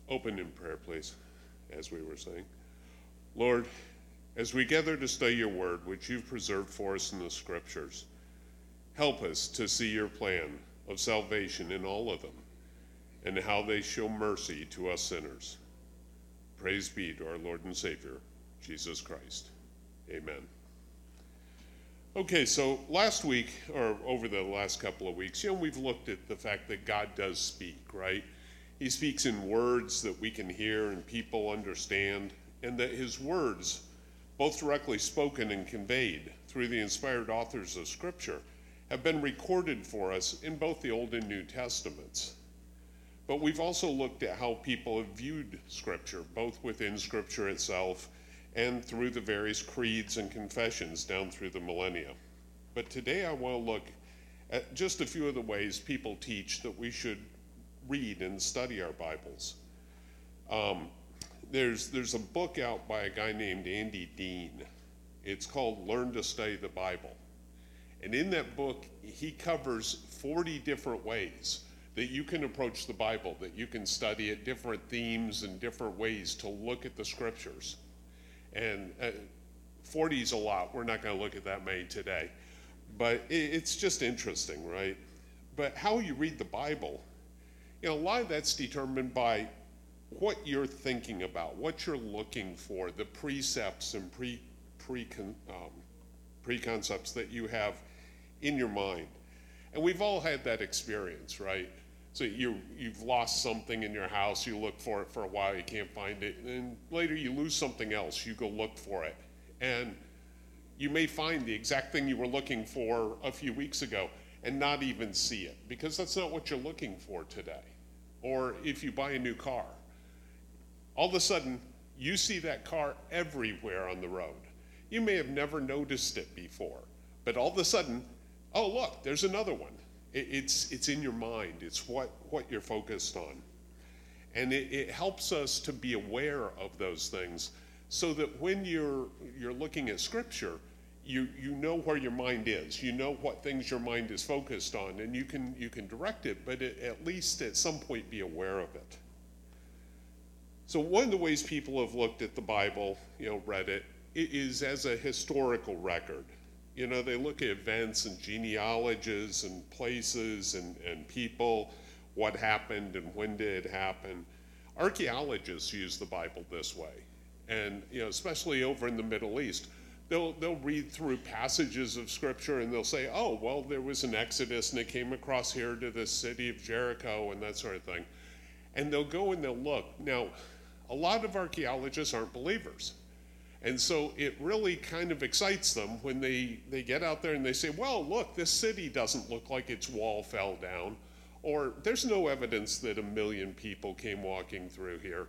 Open in prayer, please, as we were saying. Lord, as we gather to study your word, which you've preserved for us in the scriptures, help us to see your plan of salvation in all of them and how they show mercy to us sinners. Praise be to our Lord and Savior, Jesus Christ. Amen. Okay, so last week, or over the last couple of weeks, we've looked at the fact that God does speak, right? He speaks in words that we can hear and people understand, and that his words, both directly spoken and conveyed through the inspired authors of Scripture, have been recorded for us in both the Old and New Testaments. But we've also looked at how people have viewed Scripture, both within Scripture itself and through the various creeds and confessions down through the millennia. But today I want to look at just a few of the ways people teach that we should read and study our Bibles. There's a book out by a guy named Andy Dean. It's called Learn to Study the Bible. And in that book, he covers 40 different ways that you can approach the Bible, that you can study it, different themes and different ways to look at the scriptures. And 40 is a lot. We're not going to look at that many today. But it's just interesting, right? But how you read the Bible, a lot of that's determined by what you're thinking about, what you're looking for, the precepts and preconcepts that you have in your mind. And we've all had that experience, right? So you've lost something in your house, you look for it for a while, you can't find it, and later you lose something else, you go look for it. And you may find the exact thing you were looking for a few weeks ago and not even see it, because that's not what you're looking for today. Or if you buy a new car, all of a sudden you see that car everywhere on the road. You may have never noticed it before, but all of a sudden, oh look, there's another one. It's in your mind. It's what you're focused on. And it helps us to be aware of those things so that when you're looking at Scripture, you know where your mind is. You know what things your mind is focused on, and you can direct it, but at least at some point be aware of it. So one of the ways people have looked at the Bible, read it is as a historical record. They look at events and genealogies and places and people, what happened and when did it happen. Archaeologists use the Bible this way. And, especially over in the Middle East, they'll read through passages of Scripture and they'll say, oh, well, there was an Exodus and it came across here to the city of Jericho and that sort of thing. And they'll go and they'll look. Now, a lot of archaeologists aren't believers. And so it really kind of excites them when they get out there and they say, well, look, this city doesn't look like its wall fell down, or there's no evidence that 1 million people came walking through here.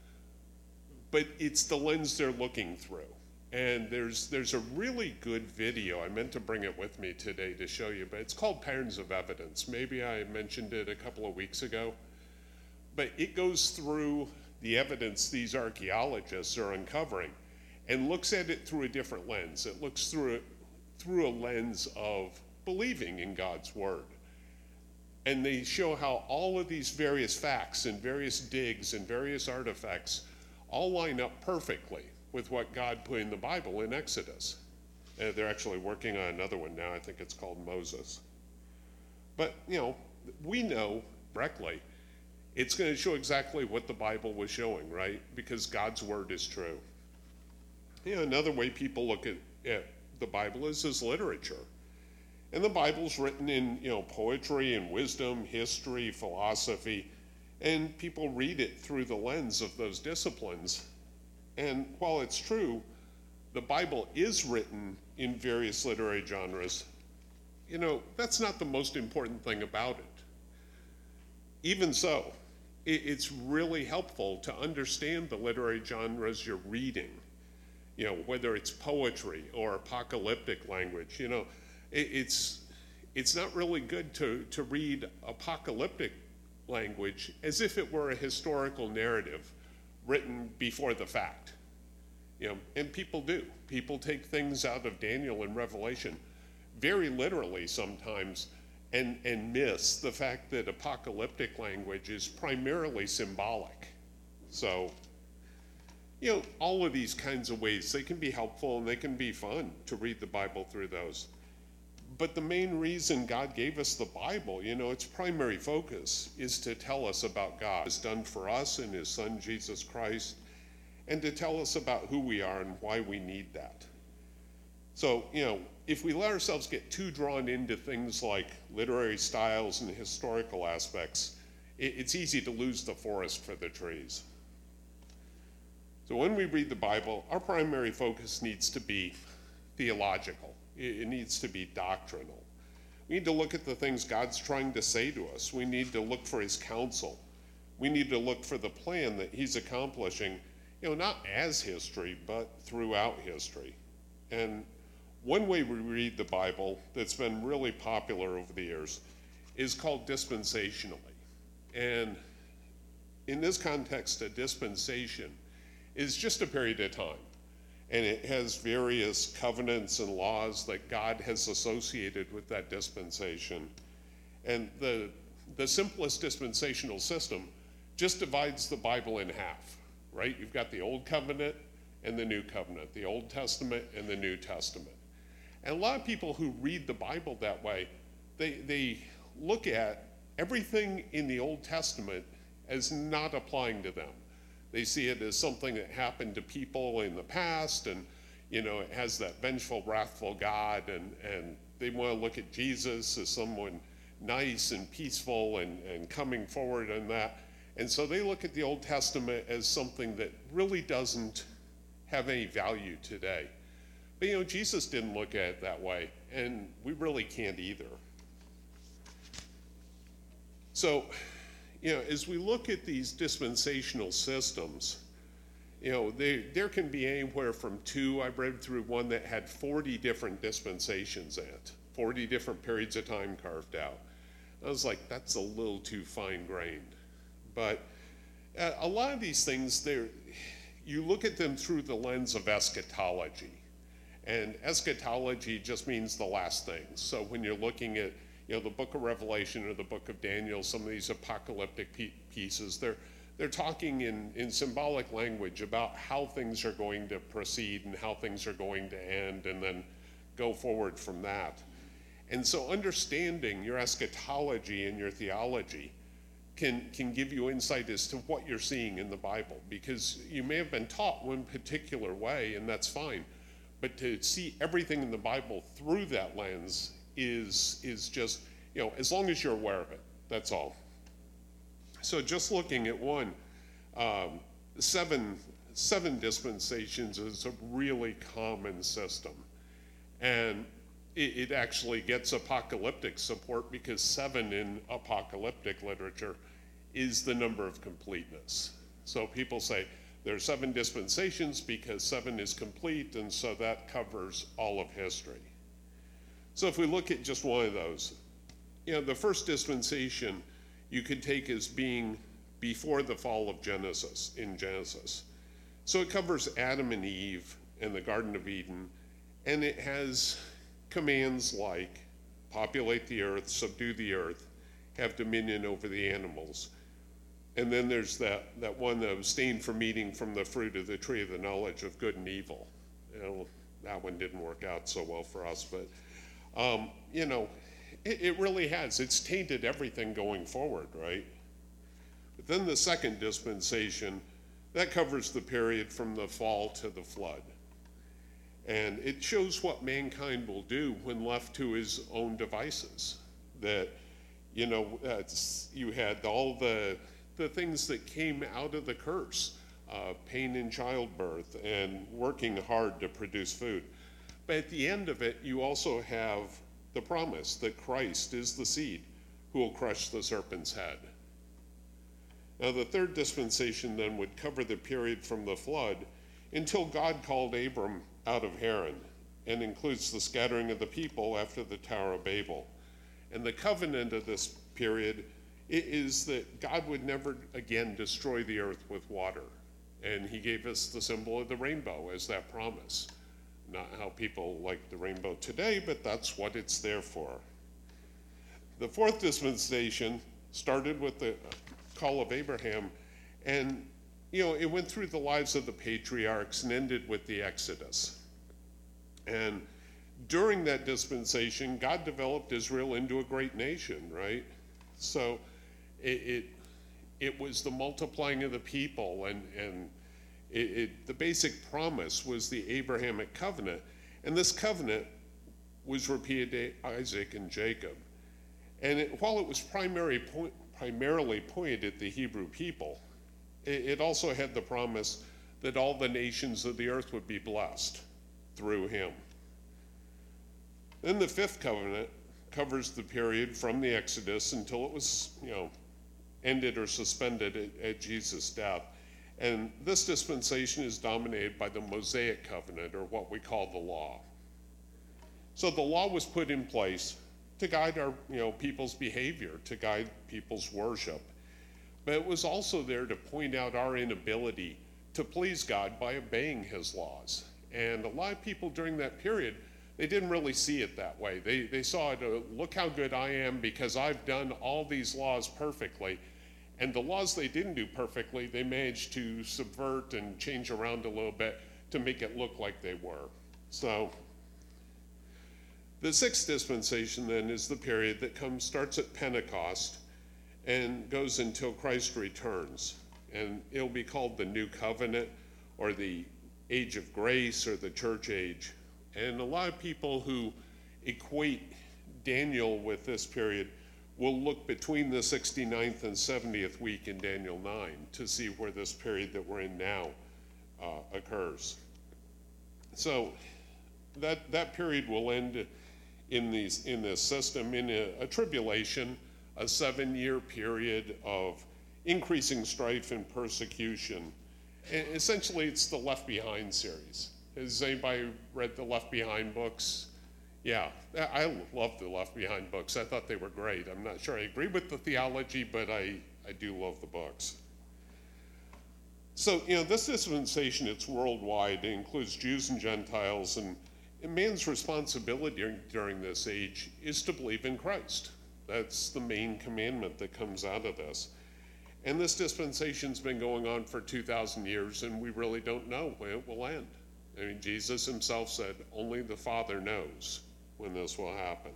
But it's the lens they're looking through. And there's a really good video. I meant to bring it with me today to show you, but it's called Patterns of Evidence. Maybe I mentioned it a couple of weeks ago. But it goes through the evidence these archaeologists are uncovering and looks at it through a different lens. It looks through a lens of believing in God's word. And they show how all of these various facts and various digs and various artifacts all line up perfectly with what God put in the Bible in Exodus. They're actually working on another one now. I think it's called Moses. But, we know directly it's going to show exactly what the Bible was showing, right? Because God's word is true. Another way people look at the Bible is as literature. And the Bible's written in, poetry and wisdom, history, philosophy, and people read it through the lens of those disciplines. And while it's true, the Bible is written in various literary genres, that's not the most important thing about it. Even so, it's really helpful to understand the literary genres you're reading. Whether it's poetry or apocalyptic language, it's not really good to read apocalyptic language as if it were a historical narrative written before the fact. And people do. People take things out of Daniel and Revelation very literally sometimes and miss the fact that apocalyptic language is primarily symbolic. So, all of these kinds of ways, they can be helpful and they can be fun to read the Bible through those. But the main reason God gave us the Bible, its primary focus is to tell us about God, has done for us in his Son, Jesus Christ, and to tell us about who we are and why we need that. So, if we let ourselves get too drawn into things like literary styles and historical aspects, it's easy to lose the forest for the trees. So when we read the Bible, our primary focus needs to be theological. It needs to be doctrinal. We need to look at the things God's trying to say to us. We need to look for his counsel. We need to look for the plan that he's accomplishing, not as history, but throughout history. And one way we read the Bible that's been really popular over the years is called dispensationally. And in this context, a dispensation is just a period of time. And it has various covenants and laws that God has associated with that dispensation. And the simplest dispensational system just divides the Bible in half, right? You've got the Old Covenant and the New Covenant, the Old Testament and the New Testament. And a lot of people who read the Bible that way, they look at everything in the Old Testament as not applying to them. They see it as something that happened to people in the past, and it has that vengeful, wrathful God, and they want to look at Jesus as someone nice and peaceful and coming forward in that. And so they look at the Old Testament as something that really doesn't have any value today. But Jesus didn't look at it that way, and we really can't either. So, as we look at these dispensational systems, there can be anywhere from two. I read through one that had 40 different dispensations in it, 40 different periods of time carved out. I was like, that's a little too fine-grained. But a lot of these things, you look at them through the lens of eschatology. And eschatology just means the last things. So when you're looking at the book of Revelation or the book of Daniel, some of these apocalyptic pieces, they're talking in symbolic language about how things are going to proceed and how things are going to end, and then go forward from that. And so understanding your eschatology and your theology can give you insight as to what you're seeing in the Bible, because you may have been taught one particular way, and that's fine, but to see everything in the Bible through that lens is just, as long as you're aware of it, that's all. So just looking at one, seven dispensations is a really common system. And it actually gets apocalyptic support, because 7 in apocalyptic literature is the number of completeness. So people say there are 7 dispensations because 7 is complete, and so that covers all of history. So if we look at just one of those, the first dispensation you could take as being before the fall of Genesis, in Genesis. So it covers Adam and Eve and the Garden of Eden, and it has commands like populate the earth, subdue the earth, have dominion over the animals. And then there's that one, abstain from eating from the fruit of the tree of the knowledge of good and evil. That one didn't work out so well for us, but it really has. It's tainted everything going forward, right? But then the second dispensation, that covers the period from the fall to the flood. And it shows what mankind will do when left to his own devices. That, you had all the things that came out of the curse, pain in childbirth and working hard to produce food. But at the end of it, you also have the promise that Christ is the seed who will crush the serpent's head. Now, the third dispensation then would cover the period from the flood until God called Abram out of Haran, and includes the scattering of the people after the Tower of Babel. And the covenant of this period is that God would never again destroy the earth with water. And he gave us the symbol of the rainbow as that promise. Not how people like the rainbow today, but that's what it's there for. The fourth dispensation started with the call of Abraham, and it went through the lives of the patriarchs and ended with the Exodus. And during that dispensation, God developed Israel into a great nation, right? So it was the multiplying of the people, and the basic promise was the Abrahamic covenant. And this covenant was repeated to Isaac and Jacob. And while it was primarily pointed at the Hebrew people, it also had the promise that all the nations of the earth would be blessed through him. Then the fifth covenant covers the period from the Exodus until it was, ended or suspended at Jesus' death. And this dispensation is dominated by the Mosaic covenant, or what we call the law. So the law was put in place to guide our, people's behavior, to guide people's worship. But it was also there to point out our inability to please God by obeying his laws. And a lot of people during that period, they didn't really see it that way. They saw it, look how good I am because I've done all these laws perfectly. And the laws they didn't do perfectly, they managed to subvert and change around a little bit to make it look like they were. So the sixth dispensation then is the period that starts at Pentecost and goes until Christ returns. And it'll be called the New Covenant, or the Age of Grace, or the Church Age. And a lot of people who equate Daniel with this period will look between the 69th and 70th week in Daniel 9 to see where this period that we're in now occurs. So that period will end in this system in a tribulation, a 7-year period of increasing strife and persecution. And essentially, it's the Left Behind series. Has anybody read the Left Behind books? Yeah, I love the Left Behind books. I thought they were great. I'm not sure I agree with the theology, but I do love the books. So, this dispensation, it's worldwide. It includes Jews and Gentiles, and man's responsibility during this age is to believe in Christ. That's the main commandment that comes out of this. And this dispensation's been going on for 2,000 years, and we really don't know when it will end. I mean, Jesus himself said, only the Father knows when this will happen.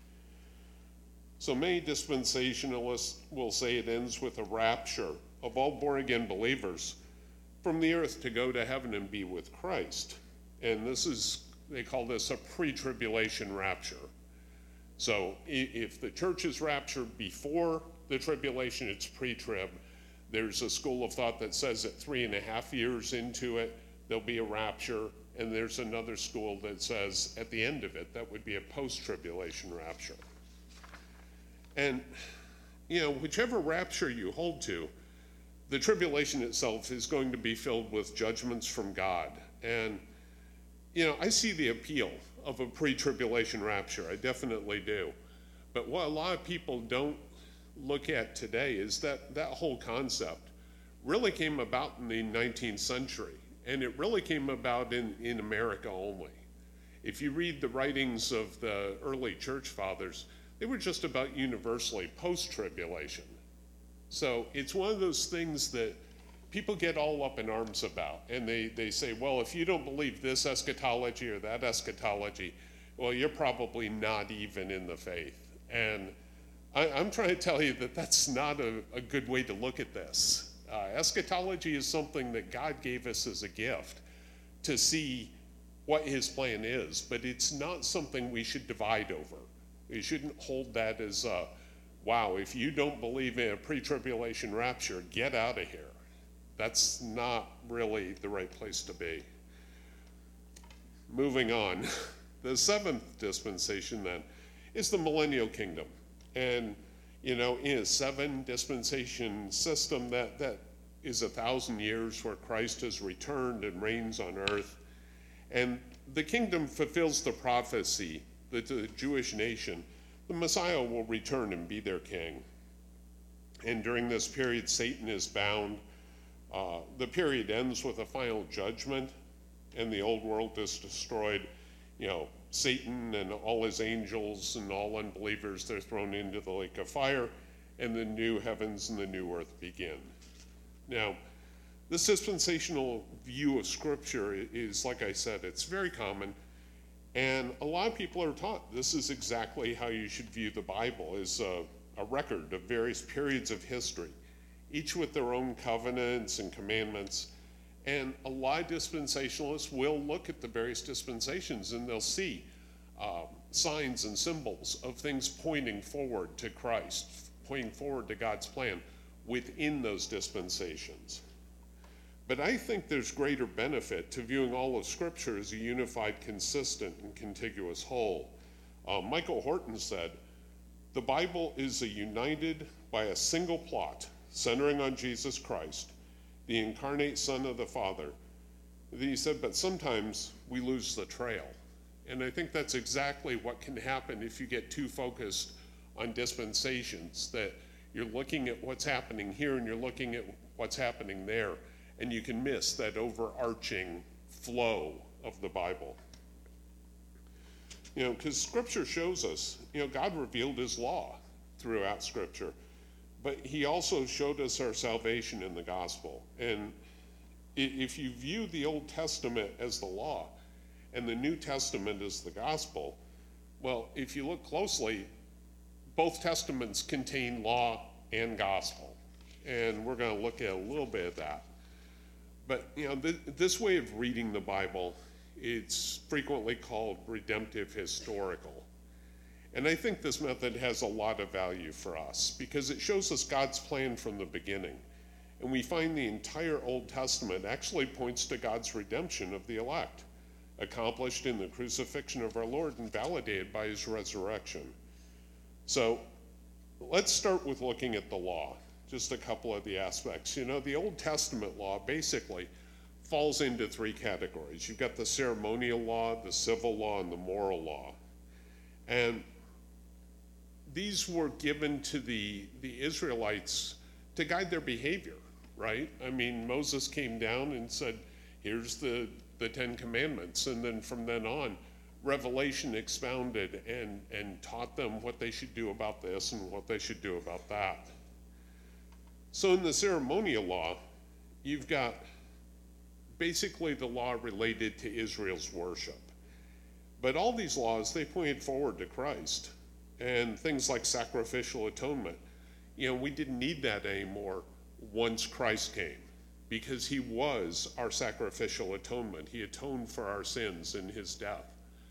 So many dispensationalists will say it ends with a rapture of all born-again believers from the earth to go to heaven and be with Christ. And they call this a pre-tribulation rapture. So if the church is raptured before the tribulation, it's pre-trib. There's a school of thought that says that 3.5 years into it, there'll be a rapture, and there's another school that says at the end of it, that would be a post-tribulation rapture. And, whichever rapture you hold to, the tribulation itself is going to be filled with judgments from God. And, I see the appeal of a pre-tribulation rapture. I definitely do. But what a lot of people don't look at today is that whole concept really came about in the 19th century. And it really came about in America only. If you read the writings of the early church fathers, they were just about universally post-tribulation. So it's one of those things that people get all up in arms about. And they say, well, if you don't believe this eschatology or that eschatology, well, you're probably not even in the faith. And I'm trying to tell you that that's not a good way to look at this. Eschatology is something that God gave us as a gift to see what his plan is, but it's not something we should divide over. We shouldn't hold that as, wow, if you don't believe in a pre-tribulation rapture, get out of here. That's not really the right place to be. Moving on, the seventh dispensation then is the millennial kingdom. And in a 7 dispensation system, that is 1,000 years where Christ has returned and reigns on earth. And the kingdom fulfills the prophecy that the Jewish nation, the Messiah will return and be their king. And during this period, Satan is bound. The period ends with a final judgment, and the old world is destroyed. Satan and all his angels and all unbelievers, they're thrown into the lake of fire, and the new heavens and the new earth begin. Now, This dispensational view of Scripture is, like I said, it's very common. And a lot of people are taught this is exactly how you should view the Bible, as a record of various periods of history, each with their own covenants and commandments. And a lot of dispensationalists will look at the various dispensations and they'll see signs and symbols of things pointing forward to Christ, pointing forward to God's plan within those dispensations. But I think there's greater benefit to viewing all of Scripture as a unified, consistent, and contiguous whole. Michael Horton said, "The Bible is united by a single plot centering on Jesus Christ, the incarnate Son of the Father." Then he said, "But sometimes we lose the trail." And I think that's exactly what can happen if you get too focused on dispensations, that you're looking at what's happening here and you're looking at what's happening there, and you can miss that overarching flow of the Bible. Because Scripture shows us, God revealed his law throughout Scripture, but he also showed us our salvation in the gospel. And if you view the Old Testament as the law and the New Testament as the gospel, well, if you look closely, both testaments contain law and gospel. And we're going to look at a little bit of that. But, this way of reading the Bible, it's frequently called redemptive historical. And I think this method has a lot of value for us because it shows us God's plan from the beginning. And we find the entire Old Testament actually points to God's redemption of the elect, accomplished in the crucifixion of our Lord and validated by his resurrection. So let's start with looking at the law, just a couple of the aspects. The Old Testament law basically falls into three categories. You've got the ceremonial law, the civil law, and the moral law. And these were given to the Israelites to guide their behavior, right? I mean, Moses came down and said, here's the Ten Commandments. And then from then on, Revelation expounded and taught them what they should do about this and what they should do about that. So in the ceremonial law, you've got basically the law related to Israel's worship. But all these laws, they pointed forward to Christ. And things like sacrificial atonement, we didn't need that anymore once Christ came, because he was our sacrificial atonement. He atoned for our sins in his death.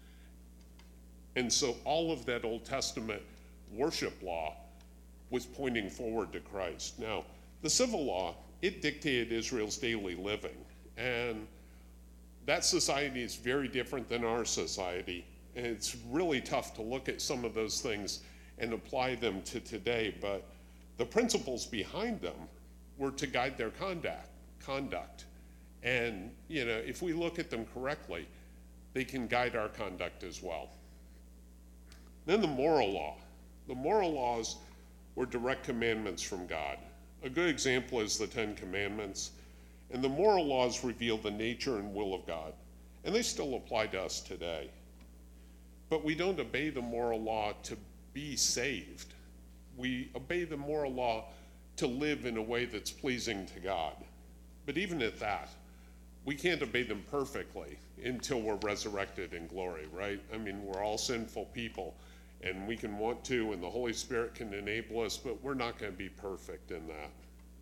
And so all of that Old Testament worship law was pointing forward to Christ. Now, the civil law, it dictated Israel's daily living. And that society is very different than our society. And it's really tough to look at some of those things and apply them to today. But the principles behind them were to guide their conduct. And, if we look at them correctly, they can guide our conduct as well. Then the moral law. The moral laws were direct commandments from God. A good example is the Ten Commandments. And the moral laws reveal the nature and will of God. And they still apply to us today. But we don't obey the moral law to be saved. We obey the moral law to live in a way that's pleasing to God. But even at that, we can't obey them perfectly until we're resurrected in glory, right? I mean, we're all sinful people, and we can want to, and the Holy Spirit can enable us, but we're not going to be perfect in that.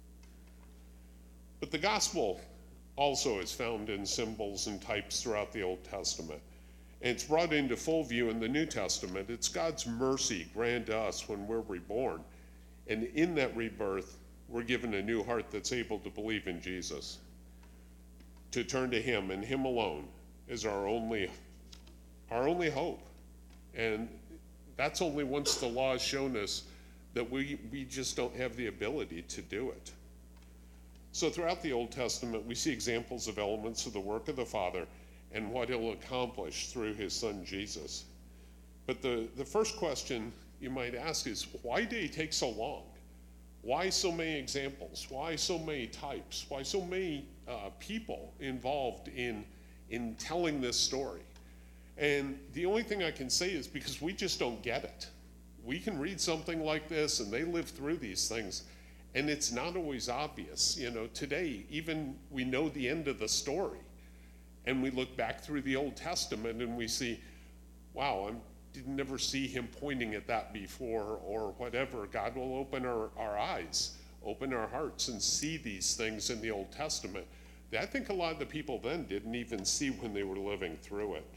But the gospel also is found in symbols and types throughout the Old Testament. And it's brought into full view in the New Testament. It's God's mercy granted to us when we're reborn. And in that rebirth, we're given a new heart that's able to believe in Jesus, to turn to him and him alone is our only hope. And that's only once the law has shown us that we just don't have the ability to do it. So throughout the Old Testament, we see examples of elements of the work of the Father and what he'll accomplish through his son Jesus. But the first question you might ask is, why did he take so long? Why so many examples? Why so many types? Why so many people involved in telling this story? And the only thing I can say is because we just don't get it. We can read something like this, and they live through these things, And it's not always obvious. Today, even we know the end of the story. And we look back through the Old Testament and we see, wow, I did never see him pointing at that before or whatever. God will open our eyes, open our hearts, and see these things in the Old Testament that I think a lot of the people then didn't even see when they were living through it.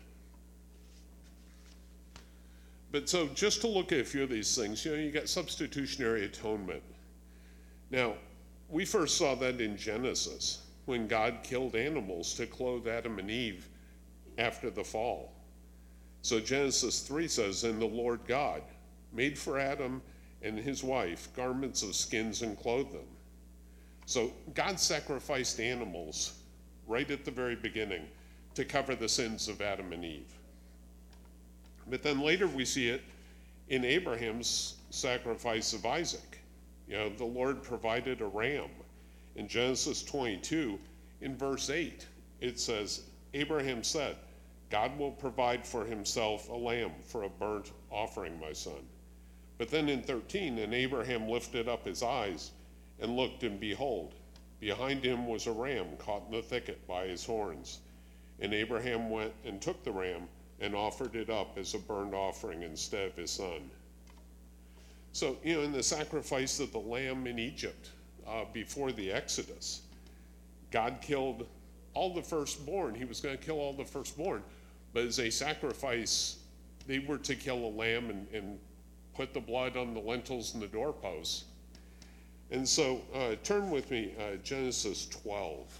But so just to look at a few of these things, you got substitutionary atonement. Now, we first saw that in Genesis, when God killed animals to clothe Adam and Eve after the fall. So Genesis 3 says, "And the Lord God made for Adam and his wife garments of skins and clothed them." So God sacrificed animals right at the very beginning to cover the sins of Adam and Eve. But then later we see it in Abraham's sacrifice of Isaac. The Lord provided a ram. In Genesis 22, in verse 8, it says, "Abraham said, 'God will provide for himself a lamb for a burnt offering, my son.' But then in 13, 'And Abraham lifted up his eyes and looked, and behold, behind him was a ram caught in the thicket by his horns. And Abraham went and took the ram and offered it up as a burnt offering instead of his son.'" So, in the sacrifice of the lamb in Egypt before the Exodus, God killed all the firstborn. He was going to kill all the firstborn. But as a sacrifice, they were to kill a lamb and put the blood on the lintels and the doorposts. And so turn with me, Genesis 12.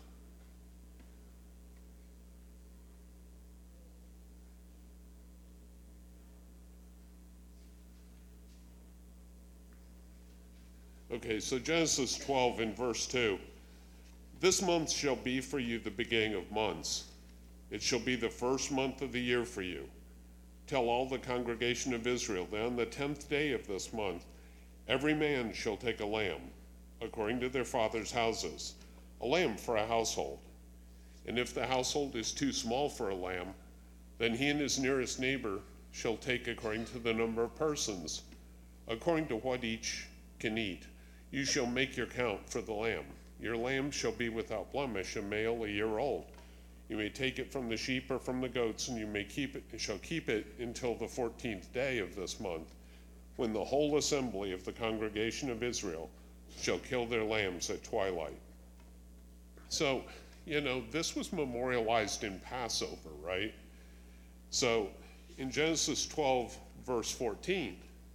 Okay, so Genesis 12 in verse 2. "This month shall be for you the beginning of months. It shall be the first month of the year for you. Tell all the congregation of Israel that on the 10th day of this month, every man shall take a lamb, according to their father's houses, a lamb for a household. And if the household is too small for a lamb, then he and his nearest neighbor shall take according to the number of persons, according to what each can eat. You shall make your count for the lamb. Your lamb shall be without blemish, a male a year old. You may take it from the sheep or from the goats, and you shall keep it until the 14th day of this month, when the whole assembly of the congregation of Israel shall kill their lambs at twilight." So, this was memorialized in Passover, right? So, in Genesis 12, verse 14,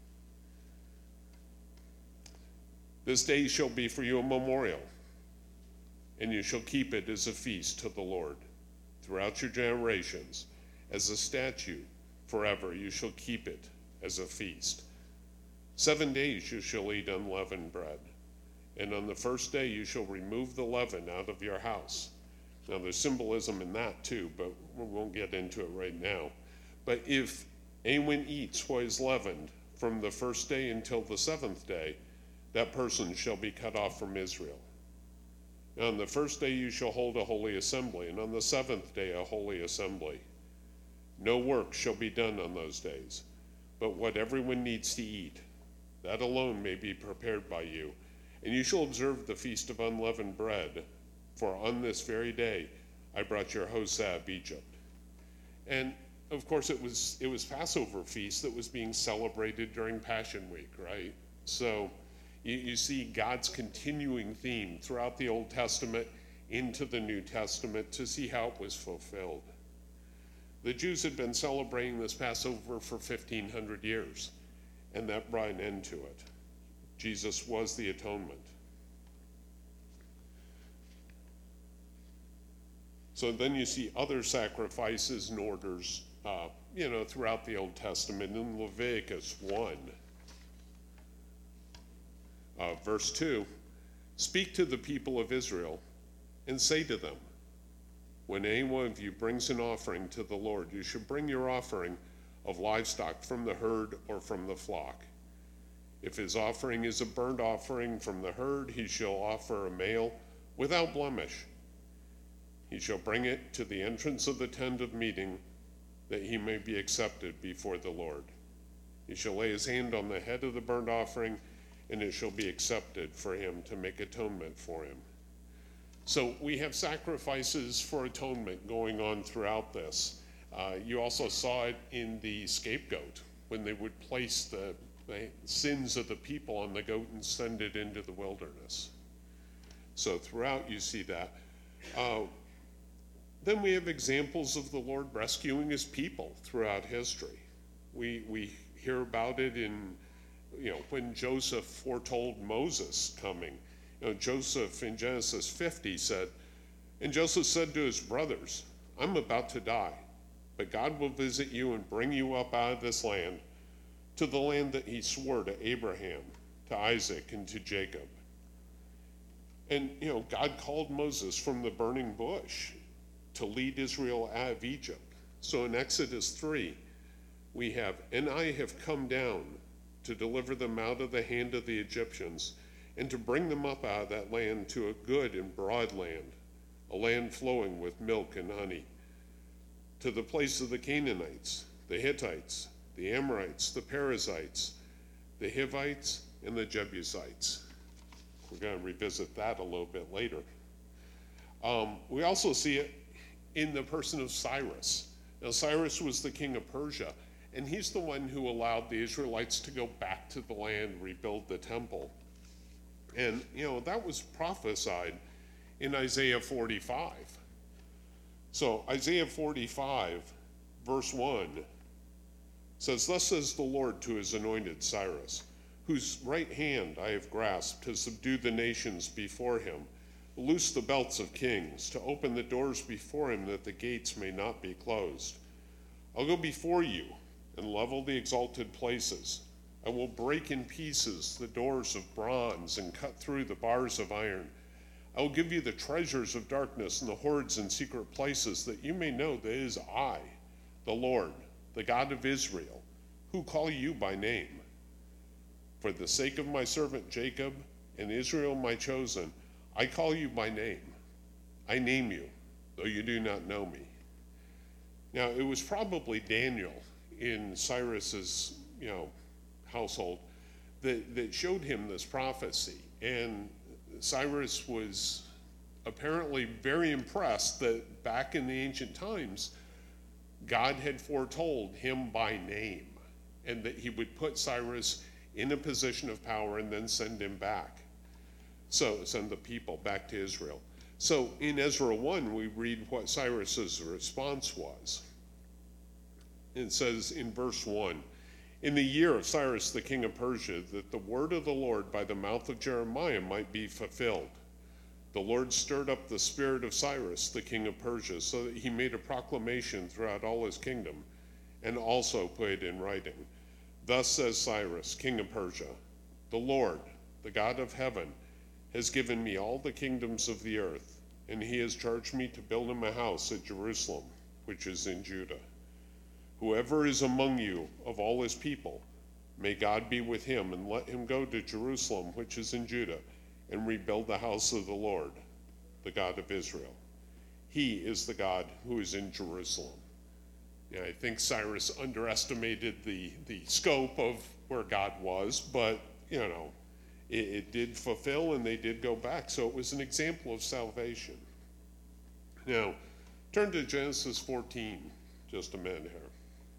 "This day shall be for you a memorial, and you shall keep it as a feast to the Lord throughout your generations. As a statute forever you shall keep it as a feast. 7 days you shall eat unleavened bread, and on the first day you shall remove the leaven out of your house." Now there's symbolism in that too, but we won't get into it right now. "But if anyone eats what is leavened from the first day until the 7th day, that person shall be cut off from Israel. On the first day you shall hold a holy assembly, and on the 7th day a holy assembly. No work shall be done on those days, but what everyone needs to eat, that alone may be prepared by you. And you shall observe the feast of unleavened bread, for on this very day I brought your hosts out of Egypt." And of course it was Passover feast that was being celebrated during Passion Week, right? So you see God's continuing theme throughout the Old Testament into the New Testament to see how it was fulfilled. The Jews had been celebrating this Passover for 1,500 years, and that brought an end to it. Jesus was the atonement. So then you see other sacrifices and orders, throughout the Old Testament. In Leviticus 1, verse 2, "Speak to the people of Israel and say to them, when any one of you brings an offering to the Lord, you should bring your offering of livestock from the herd or from the flock. If his offering is a burnt offering from the herd, he shall offer a male without blemish. He shall bring it to the entrance of the tent of meeting, that he may be accepted before the Lord. He shall lay his hand on the head of the burnt offering, and it shall be accepted for him to make atonement for him. So we have sacrifices for atonement going on throughout this. You also saw it in the scapegoat, when they would place the sins of the people on the goat and send it into the wilderness. So throughout you see that. Then we have examples of the Lord rescuing his people throughout history. We hear about it in, when Joseph foretold Moses coming. Joseph in Genesis 50 said, and Joseph said to his brothers, I'm about to die, but God will visit you and bring you up out of this land to the land that he swore to Abraham, to Isaac, and to Jacob. And, God called Moses from the burning bush to lead Israel out of Egypt. So in Exodus 3, we have, and I have come down to deliver them out of the hand of the Egyptians and to bring them up out of that land to a good and broad land, a land flowing with milk and honey, to the place of the Canaanites, the Hittites, the Amorites, the Perizzites, the Hivites, and the Jebusites. We're going to revisit that a little bit later. We also see it in the person of Cyrus. Now, Cyrus was the king of Persia, and he's the one who allowed the Israelites to go back to the land, rebuild the temple. And, that was prophesied in Isaiah 45. So Isaiah 45, verse 1 says, Thus says the Lord to his anointed Cyrus, whose right hand I have grasped to subdue the nations before him, loose the belts of kings, to open the doors before him that the gates may not be closed. I'll go before you and level the exalted places. I will break in pieces the doors of bronze and cut through the bars of iron. I will give you the treasures of darkness and the hoards in secret places, that you may know that it is I, the Lord, the God of Israel, who call you by name. For the sake of my servant Jacob and Israel my chosen, I call you by name. I name you, though you do not know me. Now, it was probably Daniel in Cyrus's, household that showed him this prophecy. And Cyrus was apparently very impressed that back in the ancient times, God had foretold him by name, and that he would put Cyrus in a position of power and then send him back. So send the people back to Israel. So in Ezra 1, we read what Cyrus's response was. It says in verse 1, In the year of Cyrus the king of Persia, that the word of the Lord by the mouth of Jeremiah might be fulfilled, the Lord stirred up the spirit of Cyrus the king of Persia, so that he made a proclamation throughout all his kingdom, and also put it in writing. Thus says Cyrus, king of Persia, the Lord, the God of heaven, has given me all the kingdoms of the earth, and he has charged me to build him a house at Jerusalem, which is in Judah. Whoever is among you of all his people, may God be with him, and let him go to Jerusalem, which is in Judah, and rebuild the house of the Lord, the God of Israel. He is the God who is in Jerusalem. Yeah, I think Cyrus underestimated the scope of where God was, but, it did fulfill, and they did go back. So it was an example of salvation. Now, turn to Genesis 14, just a minute here.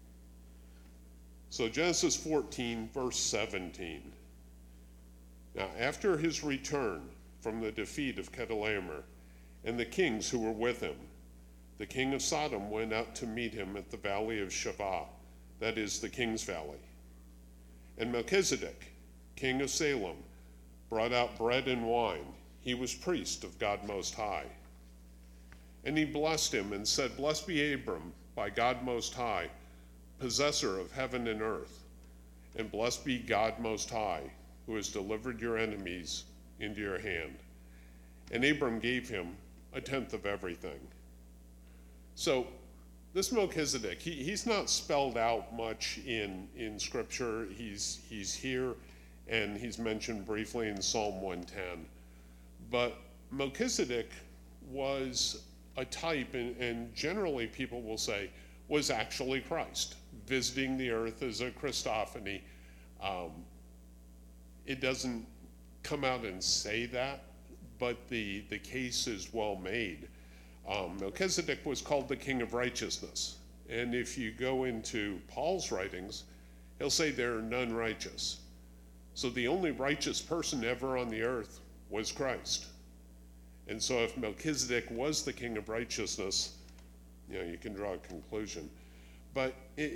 So Genesis 14, verse 17. Now, after his return from the defeat of Chedorlaomer and the kings who were with him, the king of Sodom went out to meet him at the valley of Shavah, that is the king's valley. And Melchizedek, king of Salem, brought out bread and wine. He was priest of God Most High. And he blessed him and said, Blessed be Abram by God Most High, possessor of heaven and earth. And blessed be God Most High, who has delivered your enemies into your hand. And Abram gave him a tenth of everything. So this Melchizedek, he's not spelled out much in Scripture. He's here, and he's mentioned briefly in Psalm 110. But Melchizedek was a type, and generally people will say, was actually Christ, visiting the earth as a Christophany. it doesn't come out and say that, but the case is well made. Melchizedek was called the king of righteousness. And if you go into Paul's writings, he'll say there are none righteous. So the only righteous person ever on the earth was Christ. And so if Melchizedek was the king of righteousness, you can draw a conclusion. But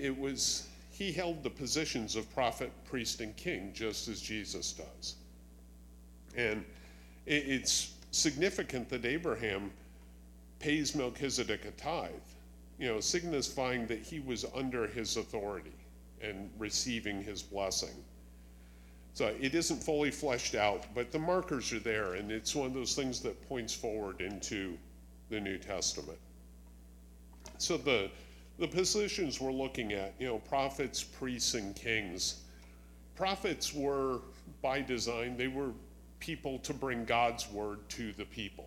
he held the positions of prophet, priest, and king, just as Jesus does. And it's significant that Abraham pays Melchizedek a tithe, signifying that he was under his authority and receiving his blessing. So it isn't fully fleshed out, but the markers are there, and it's one of those things that points forward into the New Testament. So the positions we're looking at, prophets, priests, and kings. Prophets were, by design, they were people to bring God's word to the people.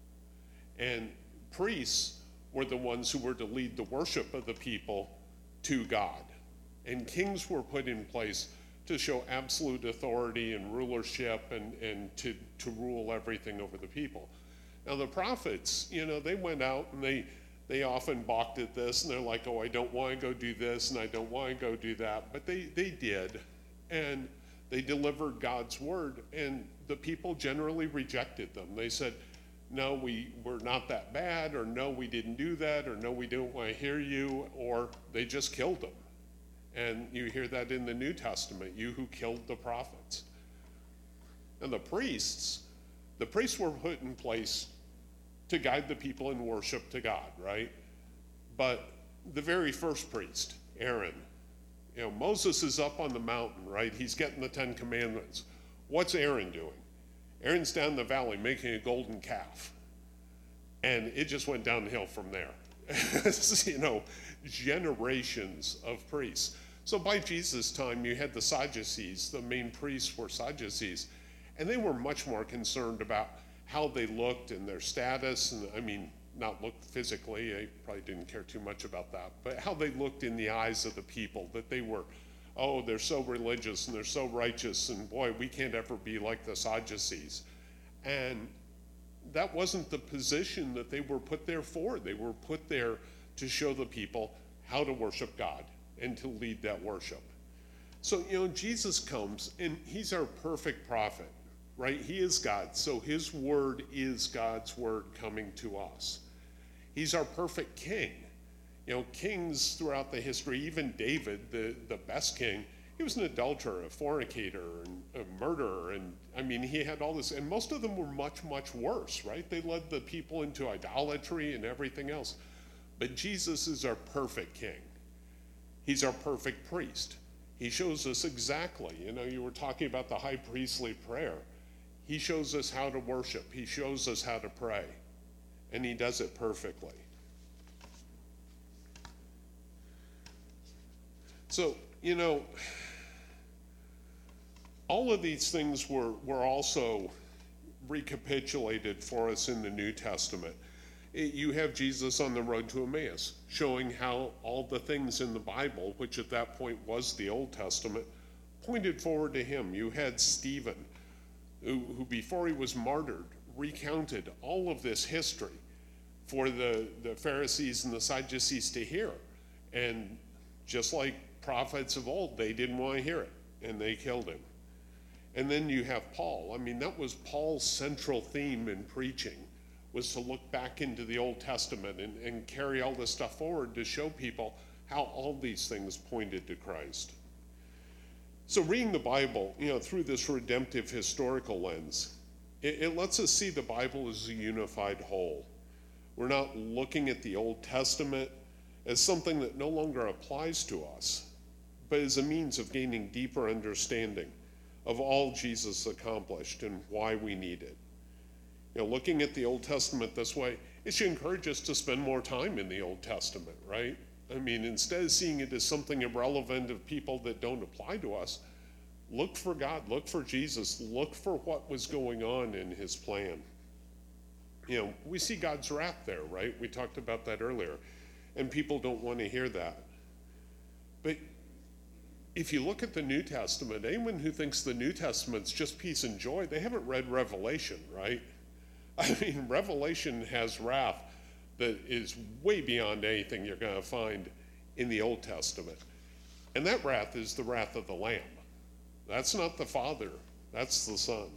And priests were the ones who were to lead the worship of the people to God. And kings were put in place to show absolute authority and rulership and to rule everything over the people. Now the prophets, they went out and they often balked at this, and they're like, oh, I don't want to go do this, and I don't want to go do that. But they did, and they delivered God's word, and the people generally rejected them. They said, no, we're not that bad, or no, we didn't do that, or no, we don't want to hear you, or they just killed them. And you hear that in the New Testament, you who killed the prophets. And the priests were put in place to guide the people in worship to God, right? But the very first priest, Aaron, Moses is up on the mountain, right? He's getting the 10 Commandments. What's Aaron doing? Aaron's down the valley making a golden calf. And it just went downhill from there. Generations of priests. So by Jesus' time, you had the Sadducees, the main priests were Sadducees, and they were much more concerned about how they looked and their status, and not look physically, they probably didn't care too much about that, but how they looked in the eyes of the people, that they were, oh, they're so religious and they're so righteous, and boy, we can't ever be like the Sadducees. And that wasn't the position that they were put there for. They were put there to show the people how to worship God and to lead that worship. So, Jesus comes, and he's our perfect prophet, right? He is God, so his word is God's word coming to us. He's our perfect king. Kings throughout the history, even David, the best king, he was an adulterer, a fornicator, and a murderer, and he had all this, and most of them were much, much worse, right? They led the people into idolatry and everything else. But Jesus is our perfect king. He's our perfect priest. He shows us exactly, you were talking about the high priestly prayer. He shows us how to worship. He shows us how to pray. And he does it perfectly. So, all of these things were also recapitulated for us in the New Testament. You have Jesus on the road to Emmaus, showing how all the things in the Bible, which at that point was the Old Testament, pointed forward to him. You had Stephen, who before he was martyred, recounted all of this history for the Pharisees and the Sadducees to hear. And just like prophets of old, they didn't want to hear it, and they killed him. And then you have Paul. That was Paul's central theme in preaching, was to look back into the Old Testament and carry all this stuff forward to show people how all these things pointed to Christ. So reading the Bible, through this redemptive historical lens, it lets us see the Bible as a unified whole. We're not looking at the Old Testament as something that no longer applies to us, but as a means of gaining deeper understanding of all Jesus accomplished and why we need it. Looking at the Old Testament this way, it should encourage us to spend more time in the Old Testament, right? Instead of seeing it as something irrelevant of people that don't apply to us, look for God, look for Jesus, look for what was going on in his plan. We see God's wrath there, right? We talked about that earlier, and people don't want to hear that. But if you look at the New Testament, anyone who thinks the New Testament's just peace and joy, they haven't read Revelation, right? I mean, Revelation has wrath that is way beyond anything you're going to find in the Old Testament. And that wrath is the wrath of the Lamb. That's not the Father, that's the Son.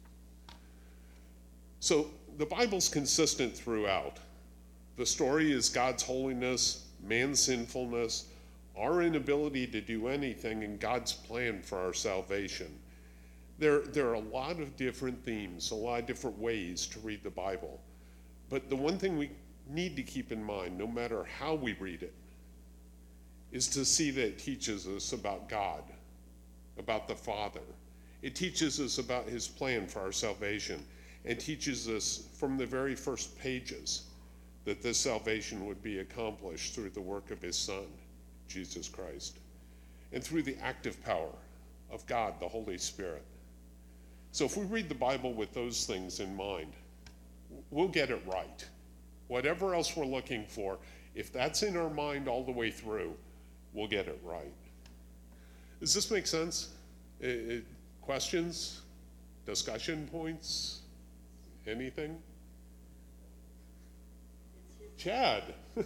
So the Bible's consistent throughout. The story is God's holiness, man's sinfulness, our inability to do anything, and God's plan for our salvation. There are a lot of different themes, a lot of different ways to read the Bible. But the one thing we need to keep in mind, no matter how we read it, is to see that it teaches us about God, about the Father. It teaches us about his plan for our salvation, and teaches us from the very first pages that this salvation would be accomplished through the work of his Son, Jesus Christ, and through the active power of God, the Holy Spirit. So if we read the Bible with those things in mind, we'll get it right. Whatever else we're looking for, if that's in our mind all the way through, we'll get it right. Does this make sense? Questions? Discussion points? Anything? Chad.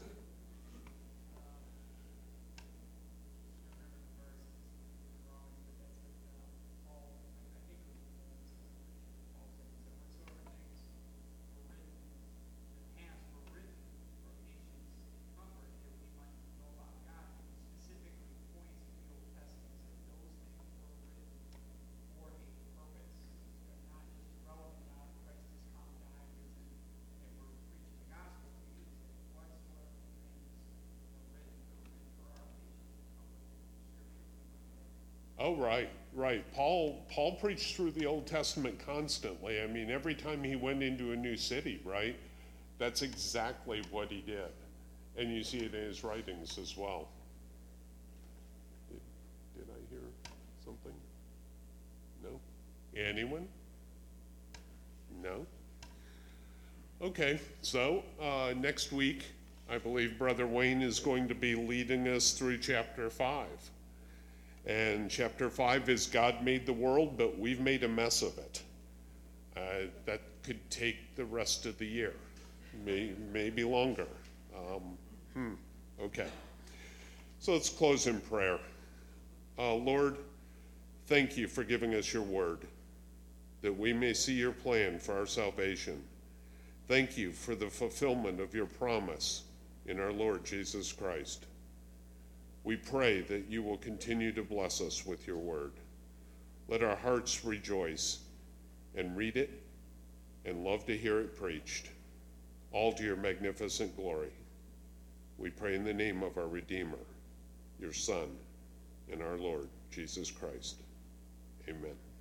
Oh, right. Paul preached through the Old Testament constantly. I mean, every time he went into a new city, right? That's exactly what he did. And you see it in his writings as well. Did I hear something? No? Anyone? No? Okay, so next week, I believe Brother Wayne is going to be leading us through chapter 5. And chapter 5 is God made the world, but we've made a mess of it. That could take the rest of the year, maybe longer. Okay. So let's close in prayer. Lord, thank you for giving us your word, that we may see your plan for our salvation. Thank you for the fulfillment of your promise in our Lord Jesus Christ. We pray that you will continue to bless us with your word. Let our hearts rejoice and read it and love to hear it preached, all to your magnificent glory. We pray in the name of our Redeemer, your Son, and our Lord, Jesus Christ. Amen.